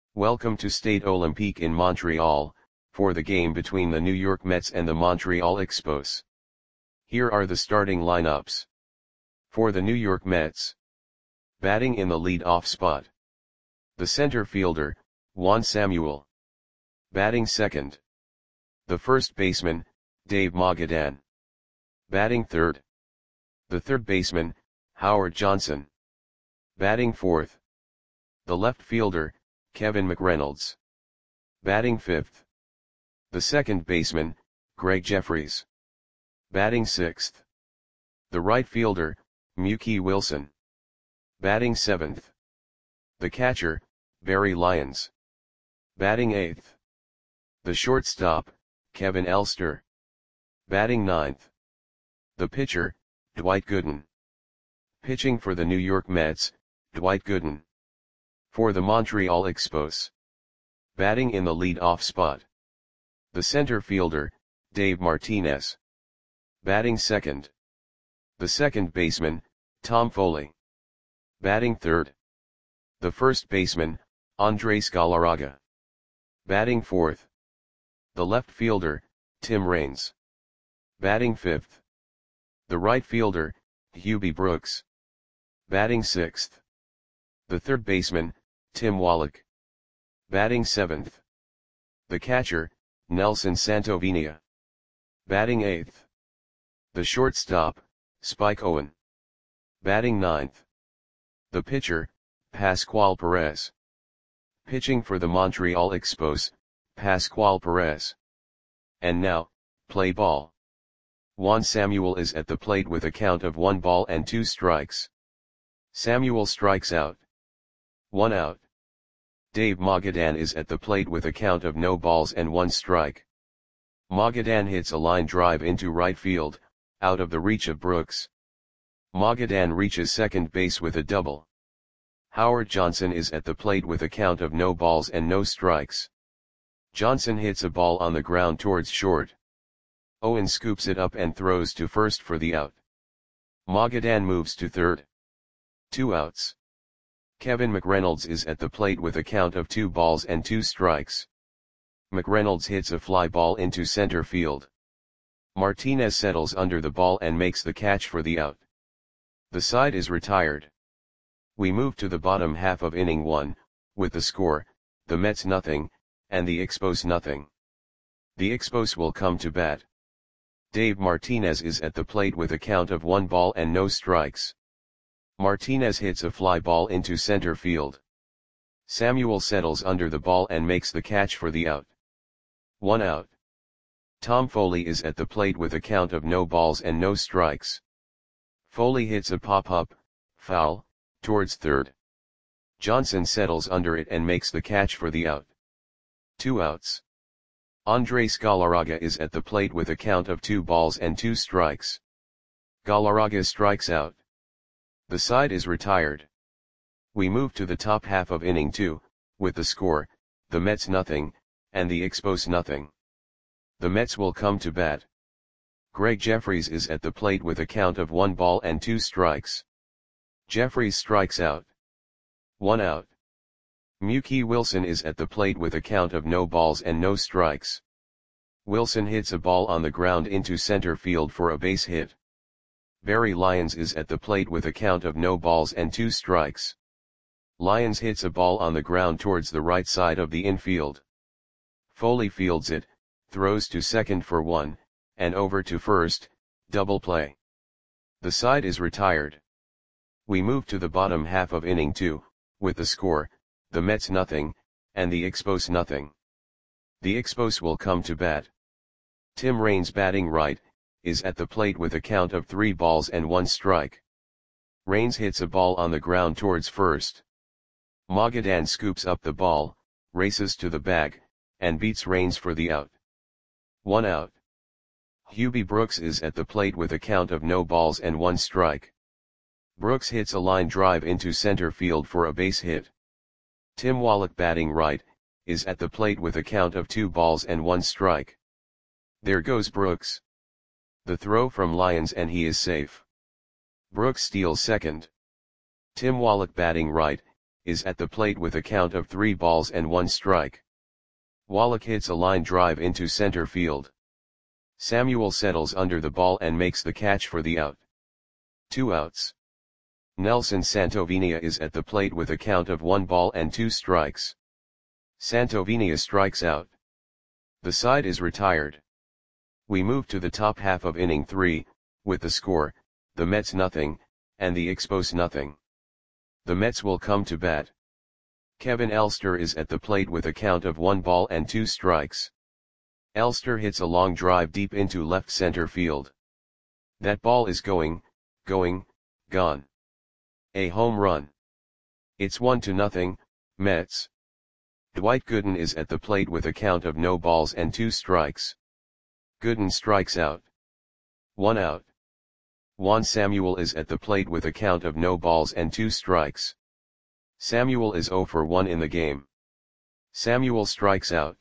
Welcome to Stade Olympique in Montreal, for the game between the New York Mets and the Montreal Expos. Here are the starting lineups. For the New York Mets. Batting in the lead-off spot. The center fielder, Juan Samuel. Batting second. The first baseman, Dave Magadan. Batting third. The third baseman, Howard Johnson. Batting fourth. The left fielder, Kevin McReynolds. Batting fifth. The second baseman, Greg Jefferies. Batting sixth. The right fielder, Mookie Wilson. Batting seventh. The catcher, Barry Lyons. Batting eighth. The shortstop, Kevin Elster. Batting ninth. The pitcher, Dwight Gooden. Pitching for the New York Mets, Dwight Gooden. For the Montreal Expos. Batting in the lead-off spot. The center fielder, Dave Martinez. Batting second. The second baseman, Tom Foley. Batting third. The first baseman, Andres Galarraga. Batting fourth. The left fielder, Tim Raines. Batting fifth. The right fielder, Hubie Brooks. Batting sixth. The third baseman, Tim Wallach. Batting seventh. The catcher, Nelson Santovenia. Batting eighth. The shortstop, Spike Owen. Batting ninth. The pitcher, Pascual Perez. Pitching for the Montreal Expos, Pascual Perez. And now, play ball. Juan Samuel is at the plate with a count of 1 ball and 2 strikes. Samuel strikes out. 1 out. Dave Magadan is at the plate with a count of no balls and 1 strike. Magadan hits a line drive into right field, out of the reach of Brooks. Magadan reaches second base with a double. Howard Johnson is at the plate with a count of no balls and no strikes. Johnson hits a ball on the ground towards short. Owen scoops it up and throws to first for the out. Magadan moves to third. 2 outs. Kevin McReynolds is at the plate with a count of 2 balls and 2 strikes. McReynolds hits a fly ball into center field. Martinez settles under the ball and makes the catch for the out. The side is retired. We move to the bottom half of inning 1, with the score, the Mets nothing, and the Expos nothing. The Expos will come to bat. Dave Martinez is at the plate with a count of 1 ball and no strikes. Martinez hits a fly ball into center field. Samuel settles under the ball and makes the catch for the out. 1 out. Tom Foley is at the plate with a count of no balls and no strikes. Foley hits a pop-up, foul, towards third. Johnson settles under it and makes the catch for the out. 2 outs. Andres Galarraga is at the plate with a count of 2 balls and 2 strikes. Galarraga strikes out. The side is retired. We move to the top half of inning 2, with the score, the Mets nothing, and the Expos nothing. The Mets will come to bat. Greg Jefferies is at the plate with a count of 1 ball and 2 strikes. Jefferies strikes out. 1 out. Mookie Wilson is at the plate with a count of no balls and no strikes. Wilson hits a ball on the ground into center field for a base hit. Barry Lyons is at the plate with a count of no balls and 2 strikes. Lyons hits a ball on the ground towards the right side of the infield. Foley fields it, throws to second for 1, and over to first, double play. The side is retired. We move to the bottom half of inning 2, with the score, the Mets nothing, and the Expos nothing. The Expos will come to bat. Tim Raines batting right, is at the plate with a count of 3 balls and 1 strike. Raines hits a ball on the ground towards first. Magadan scoops up the ball, races to the bag, and beats Raines for the out. 1 out. Hubie Brooks is at the plate with a count of no balls and 1 strike. Brooks hits a line drive into center field for a base hit. Tim Wallach batting right, is at the plate with a count of 2 balls and 1 strike. There goes Brooks. The throw from Lyons and he is safe. Brooks steals second. Tim Wallach batting right, is at the plate with a count of 3 balls and 1 strike. Wallach hits a line drive into center field. Samuel settles under the ball and makes the catch for the out. 2 outs. Nelson Santovenia is at the plate with a count of 1 ball and 2 strikes. Santovenia strikes out. The side is retired. We move to the top half of inning 3, with the score, the Mets nothing, and the Expos nothing. The Mets will come to bat. Kevin Elster is at the plate with a count of 1 ball and 2 strikes. Elster hits a long drive deep into left center field. That ball is going, gone. A home run. It's 1-0, Mets. Dwight Gooden is at the plate with a count of no balls and 2 strikes. Gooden strikes out. 1 out. Juan Samuel is at the plate with a count of no balls and 2 strikes. Samuel is 0 for 1 in the game. Samuel strikes out.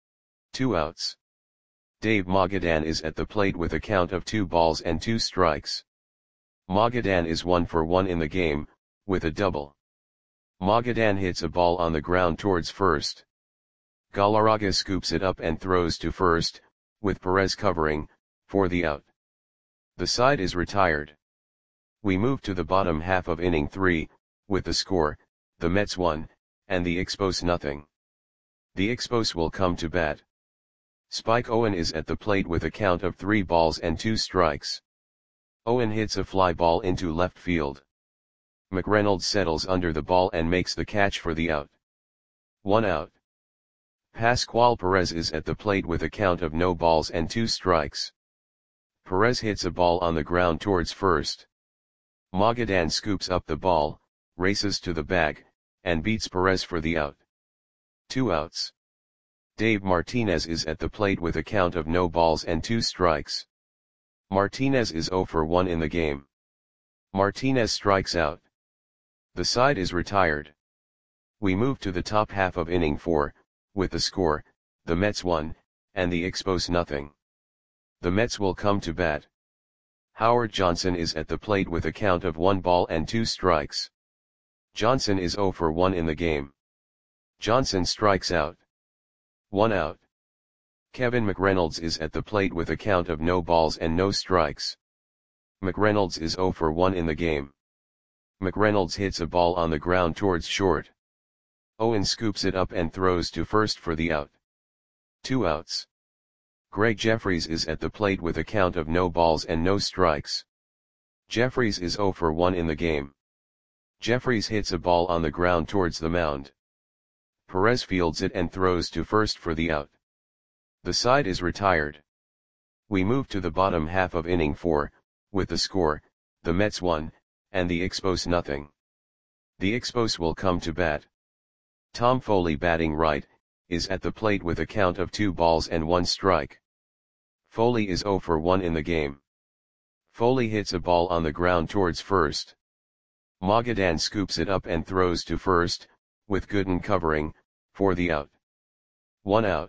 2 outs. Dave Magadan is at the plate with a count of 2 balls and 2 strikes. Magadan is 1 for 1 in the game, with a double. Magadan hits a ball on the ground towards first. Galarraga scoops it up and throws to first, with Perez covering, for the out. The side is retired. We move to the bottom half of inning 3, with the score, the Mets 1, and the Expos nothing. The Expos will come to bat. Spike Owen is at the plate with a count of 3 balls and 2 strikes. Owen hits a fly ball into left field. McReynolds settles under the ball and makes the catch for the out. 1 out. Pascual Perez is at the plate with a count of no balls and 2 strikes. Perez hits a ball on the ground towards first. Magadan scoops up the ball, races to the bag, and beats Perez for the out. 2 outs. Dave Martinez is at the plate with a count of no balls and 2 strikes. Martinez is 0 for 1 in the game. Martinez strikes out. The side is retired. We move to the top half of inning 4, with the score, the Mets 1, and the Expos nothing. The Mets will come to bat. Howard Johnson is at the plate with a count of 1 ball and 2 strikes. Johnson is 0 for 1 in the game. Johnson strikes out. 1 out. Kevin McReynolds is at the plate with a count of no balls and no strikes. McReynolds is 0 for 1 in the game. McReynolds hits a ball on the ground towards short. Owen scoops it up and throws to first for the out. 2 outs. Greg Jeffries is at the plate with a count of no balls and no strikes. Jeffries is 0 for 1 in the game. Jeffries hits a ball on the ground towards the mound. Perez fields it and throws to first for the out. The side is retired. We move to the bottom half of inning 4, with the score, the Mets 1, and the Expos nothing. The Expos will come to bat. Tom Foley, batting right, is at the plate with a count of 2 balls and 1 strike. Foley is 0 for 1 in the game. Foley hits a ball on the ground towards first. Magadan scoops it up and throws to first, with Gooden covering, for the out. 1 out.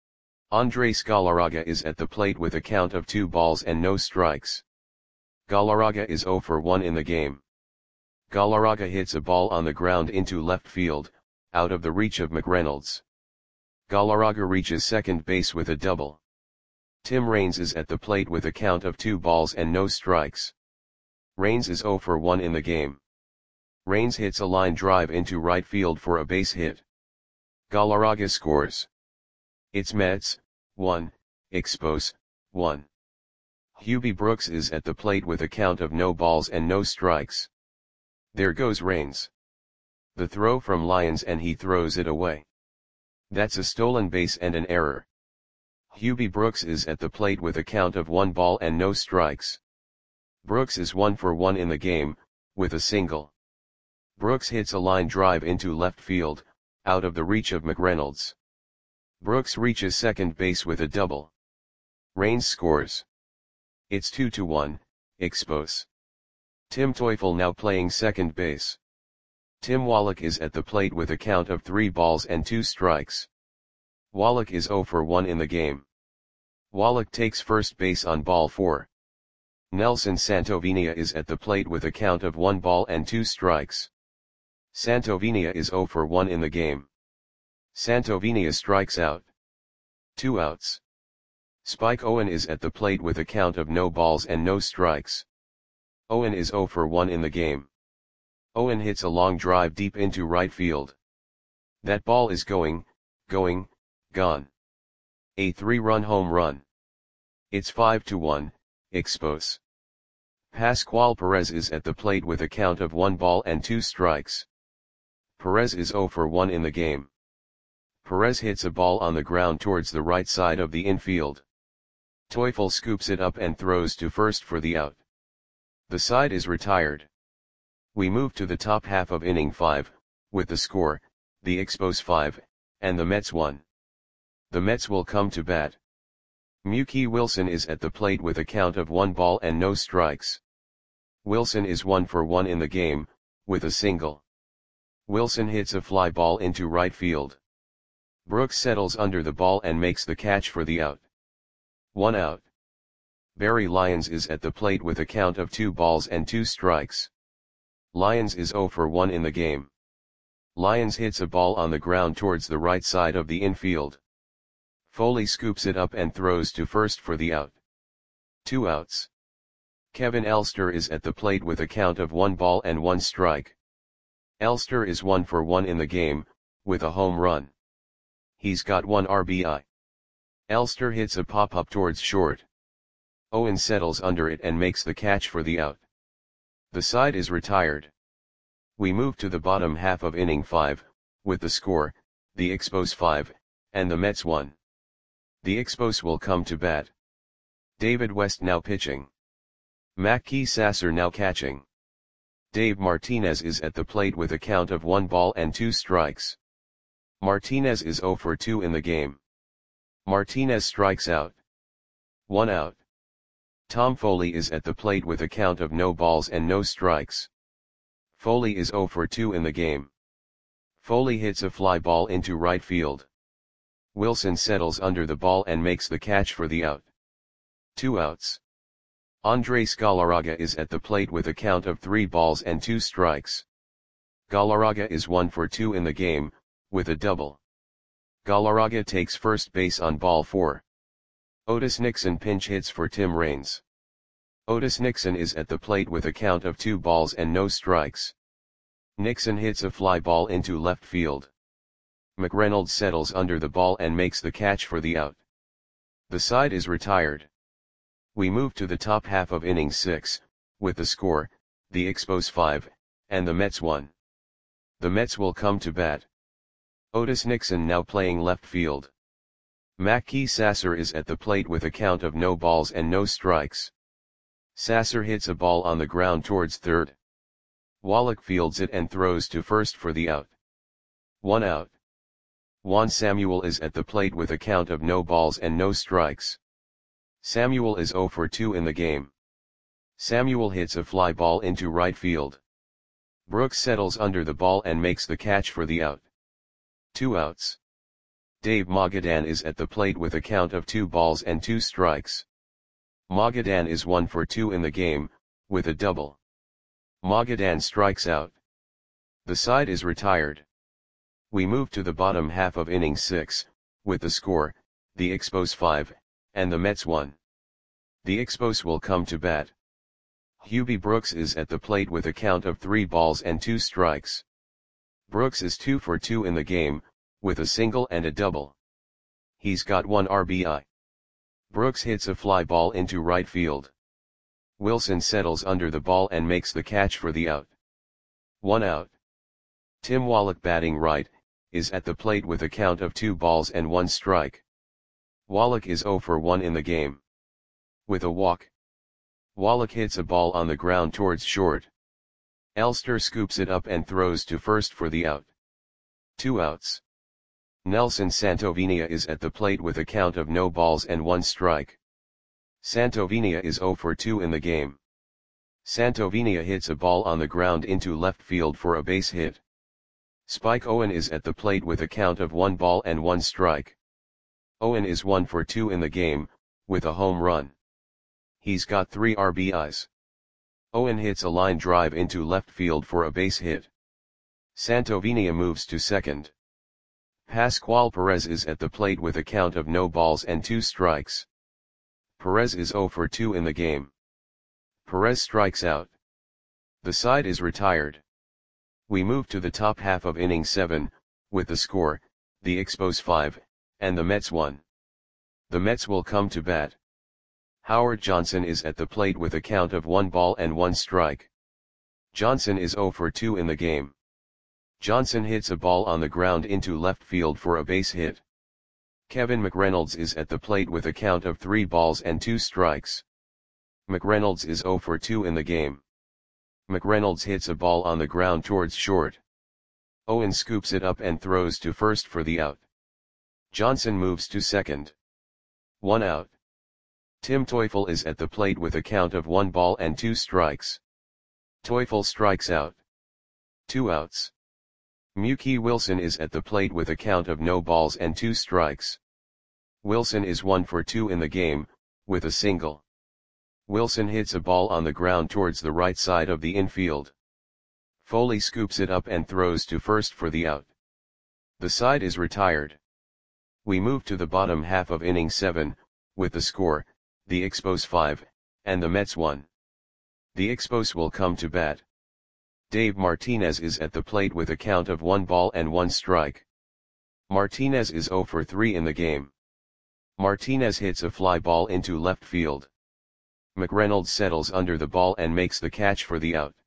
Andres Galarraga is at the plate with a count of 2 balls and no strikes. Galarraga is 0 for 1 in the game. Galarraga hits a ball on the ground into left field, out of the reach of McReynolds. Galarraga reaches second base with a double. Tim Raines is at the plate with a count of 2 balls and no strikes. Raines is 0 for 1 in the game. Raines hits a line drive into right field for a base hit. Galarraga scores. It's Mets 1, Expos 1. Hubie Brooks is at the plate with a count of no balls and no strikes. There goes Raines. The throw from Lyons and he throws it away. That's a stolen base and an error. Hubie Brooks is at the plate with a count of 1 ball and no strikes. Brooks is 1 for 1 in the game, with a single. Brooks hits a line drive into left field, out of the reach of McReynolds. Brooks reaches second base with a double. Raines scores. It's 2-1, Expos. Tim Teufel now playing second base. Tim Wallach is at the plate with a count of 3 balls and 2 strikes. Wallach is 0 for 1 in the game. Wallach takes first base on ball 4. Nelson Santovenia is at the plate with a count of 1 ball and 2 strikes. Santovenia is 0 for 1 in the game. Santovenia strikes out. 2 outs. Spike Owen is at the plate with a count of no balls and no strikes. Owen is 0 for 1 in the game. Owen hits a long drive deep into right field. That ball is going, gone. A 3-run home run. It's 5-1, Expos. Pascual Perez is at the plate with a count of 1 ball and 2 strikes. Perez is 0 for 1 in the game. Perez hits a ball on the ground towards the right side of the infield. Teufel scoops it up and throws to first for the out. The side is retired. We move to the top half of inning 5, with the score, the Expos 5, and the Mets 1. The Mets will come to bat. Mookie Wilson is at the plate with a count of 1 ball and no strikes. Wilson is 1 for 1 in the game, with a single. Wilson hits a fly ball into right field. Brooks settles under the ball and makes the catch for the out. 1 out. Barry Lyons is at the plate with a count of 2 balls and 2 strikes. Lyons is 0 for 1 in the game. Lyons hits a ball on the ground towards the right side of the infield. Foley scoops it up and throws to first for the out. 2 outs. Kevin Elster is at the plate with a count of 1 ball and 1 strike. Elster is 1 for 1 in the game, with a home run. He's got 1 RBI. Elster hits a pop-up towards short. Owen settles under it and makes the catch for the out. The side is retired. We move to the bottom half of inning 5, with the score, the Expos 5, and the Mets 1. The Expos will come to bat. David West now pitching. Mackey Sasser now catching. Dave Martinez is at the plate with a count of 1 ball and 2 strikes. Martinez is 0 for 2 in the game. Martinez strikes out. 1 out. Tom Foley is at the plate with a count of no balls and no strikes. Foley is 0 for 2 in the game. Foley hits a fly ball into right field. Wilson settles under the ball and makes the catch for the out. 2 outs. Andres Galarraga is at the plate with a count of 3 balls and 2 strikes. Galarraga is 1 for 2 in the game, with a double. Galarraga takes first base on ball 4. Otis Nixon pinch hits for Tim Raines. Otis Nixon is at the plate with a count of 2 balls and no strikes. Nixon hits a fly ball into left field. McReynolds settles under the ball and makes the catch for the out. The side is retired. We move to the top half of inning 6, with the score, the Expos 5, and the Mets 1. The Mets will come to bat. Otis Nixon now playing left field. Mackey Sasser is at the plate with a count of no balls and no strikes. Sasser hits a ball on the ground towards third. Wallach fields it and throws to first for the out. 1 out. Juan Samuel is at the plate with a count of no balls and no strikes. Samuel is 0 for 2 in the game. Samuel hits a fly ball into right field. Brooks settles under the ball and makes the catch for the out. 2 outs. Dave Magadan is at the plate with a count of 2 balls and 2 strikes. Magadan is 1 for 2 in the game, with a double. Magadan strikes out. The side is retired. We move to the bottom half of inning 6, with the score, the Expos 5, and the Mets 1. The Expos will come to bat. Hubie Brooks is at the plate with a count of 3 balls and 2 strikes. Brooks is 2 for 2 in the game, with a single and a double. He's got 1 RBI. Brooks hits a fly ball into right field. Wilson settles under the ball and makes the catch for the out. 1 out. Tim Wallach batting right, is at the plate with a count of 2 balls and 1 strike. Wallach is 0 for 1 in the game. With a walk. Wallach hits a ball on the ground towards short. Elster scoops it up and throws to first for the out. 2 outs. Nelson Santovenia is at the plate with a count of no balls and 1 strike. Santovenia is 0 for 2 in the game. Santovenia hits a ball on the ground into left field for a base hit. Spike Owen is at the plate with a count of 1 ball and 1 strike. Owen is 1 for 2 in the game, with a home run. He's got 3 RBIs. Owen hits a line drive into left field for a base hit. Santovenia moves to second. Pascual Perez is at the plate with a count of no balls and 2 strikes. Perez is 0 for 2 in the game. Perez strikes out. The side is retired. We move to the top half of inning 7, with the score, the Expos 5, and the Mets 1. The Mets will come to bat. Howard Johnson is at the plate with a count of 1 ball and 1 strike. Johnson is 0 for 2 in the game. Johnson hits a ball on the ground into left field for a base hit. Kevin McReynolds is at the plate with a count of 3 balls and 2 strikes. McReynolds is 0 for 2 in the game. McReynolds hits a ball on the ground towards short. Owen scoops it up and throws to first for the out. Johnson moves to second. 1 out. Tim Teufel is at the plate with a count of 1 ball and 2 strikes. Teufel strikes out. 2 outs. Mookie Wilson is at the plate with a count of no balls and 2 strikes. Wilson is 1 for 2 in the game, with a single. Wilson hits a ball on the ground towards the right side of the infield. Foley scoops it up and throws to first for the out. The side is retired. We move to the bottom half of inning 7, with the score, the Expos 5, and the Mets 1. The Expos will come to bat. Dave Martinez is at the plate with a count of 1 ball and 1 strike. Martinez is 0 for 3 in the game. Martinez hits a fly ball into left field. McReynolds settles under the ball and makes the catch for the out.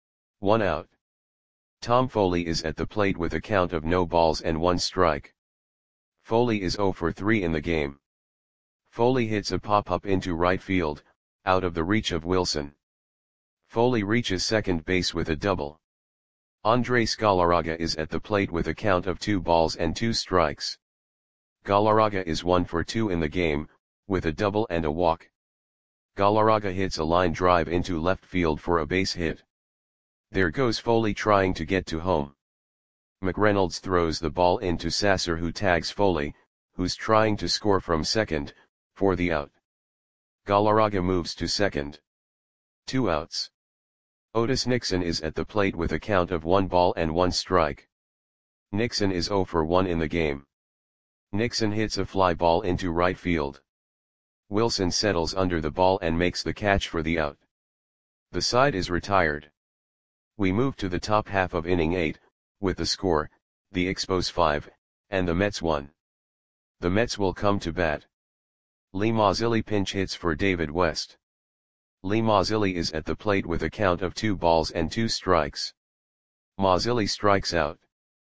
1 out. Tom Foley is at the plate with a count of no balls and 1 strike. Foley is 0 for 3 in the game. Foley hits a pop-up into right field, out of the reach of Wilson. Foley reaches second base with a double. Andres Galarraga is at the plate with a count of 2 balls and 2 strikes. Galarraga is 1 for 2 in the game, with a double and a walk. Galarraga hits a line drive into left field for a base hit. There goes Foley trying to get to home. McReynolds throws the ball into Sasser, who tags Foley, who's trying to score from second, for the out. Galarraga moves to second. 2 outs. Otis Nixon is at the plate with a count of 1 ball and 1 strike. Nixon is 0 for 1 in the game. Nixon hits a fly ball into right field. Wilson settles under the ball and makes the catch for the out. The side is retired. We move to the top half of inning 8, with the score, the Expos 5, and the Mets 1. The Mets will come to bat. Lee Mazzilli pinch hits for David West. Lee Mazzilli is at the plate with a count of 2 balls and 2 strikes. Mazzilli strikes out.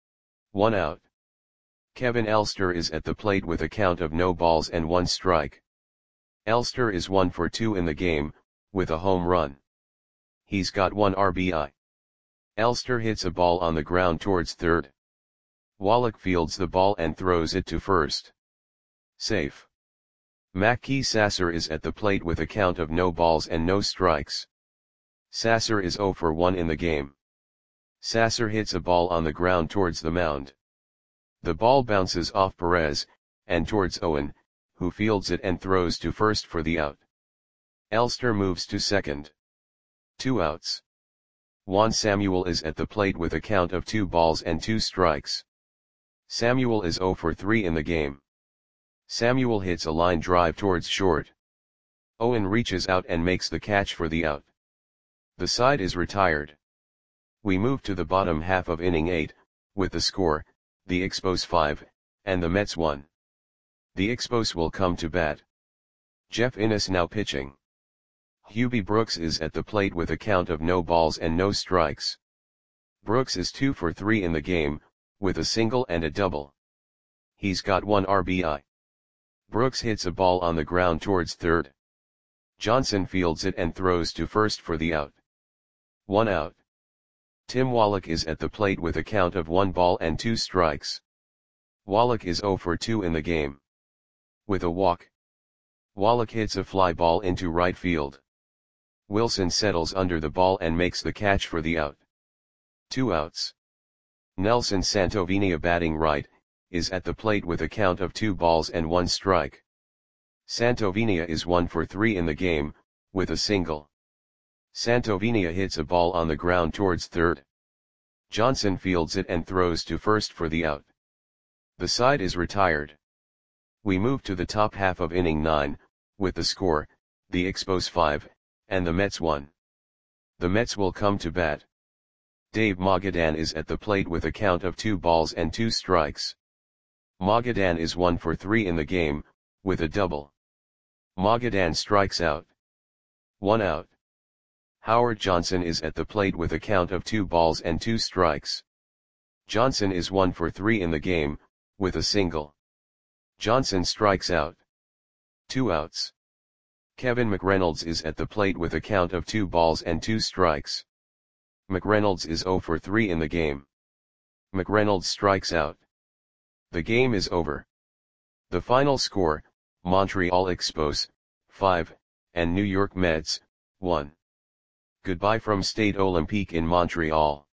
1 out. Kevin Elster is at the plate with a count of no balls and 1 strike. Elster is 1 for 2 in the game, with a home run. He's got 1 RBI. Elster hits a ball on the ground towards third. Wallach fields the ball and throws it to first. Safe. Mackey Sasser is at the plate with a count of no balls and no strikes. Sasser is 0 for 1 in the game. Sasser hits a ball on the ground towards the mound. The ball bounces off Perez, and towards Owen, who fields it and throws to first for the out. Elster moves to second. 2 outs. Juan Samuel is at the plate with a count of 2 balls and 2 strikes. Samuel is 0 for 3 in the game. Samuel hits a line drive towards short. Owen reaches out and makes the catch for the out. The side is retired. We move to the bottom half of inning 8, with the score, the Expos 5, and the Mets 1. The Expos will come to bat. Jeff Innes now pitching. Hubie Brooks is at the plate with a count of no balls and no strikes. Brooks is 2 for 3 in the game, with a single and a double. He's got 1 RBI. Brooks hits a ball on the ground towards third. Johnson fields it and throws to first for the out. 1 out. Tim Wallach is at the plate with a count of 1 ball and 2 strikes. Wallach is 0 for 2 in the game. With a walk. Wallach hits a fly ball into right field. Wilson settles under the ball and makes the catch for the out. 2 outs. Nelson Santovenia, batting right, is at the plate with a count of 2 balls and 1 strike. Santovenia is 1 for 3 in the game, with a single. Santovenia hits a ball on the ground towards third. Johnson fields it and throws to first for the out. The side is retired. We move to the top half of inning 9, with the score, the Expos 5, and the Mets 1. The Mets will come to bat. Dave Magadan is at the plate with a count of 2 balls and 2 strikes. Magadan is 1 for 3 in the game, with a double. Magadan strikes out. 1 out. Howard Johnson is at the plate with a count of 2 balls and 2 strikes. Johnson is 1 for 3 in the game, with a single. Johnson strikes out. 2 outs. Kevin McReynolds is at the plate with a count of 2 balls and 2 strikes. McReynolds is 0 for 3 in the game. McReynolds strikes out. The game is over. The final score, Montreal Expos, 5, and New York Mets, 1. Goodbye from Stade Olympique in Montreal.